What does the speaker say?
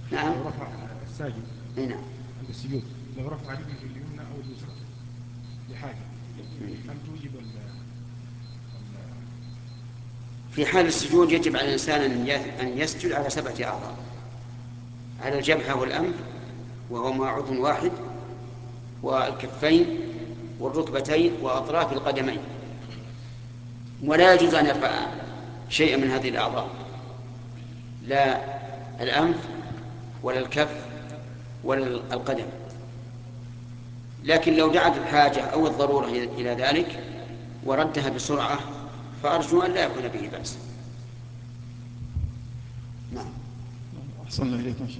نعم. لو رفع الساجد أي نعم. عند السجود، لو رفع رجله اليمنى أو اليسرى لحاجة، هل توجب في حال السجود يجب على الإنسان أن يسجد على 7 أعضاء: على الجبهة والأنف، وهو مع عضو واحد، والكفين، والركبتين، وأطراف القدمين. ولا يجوز أن يرفع شيئا من هذه الأعضاء، لا الأنف ولا الكف ولا القدم. لكن لو دعت الحاجة أو الضرورة إلى ذلك وردها بسرعة فأرجو أن لا يكون به بأس. نعم. أحسن الله إليكم.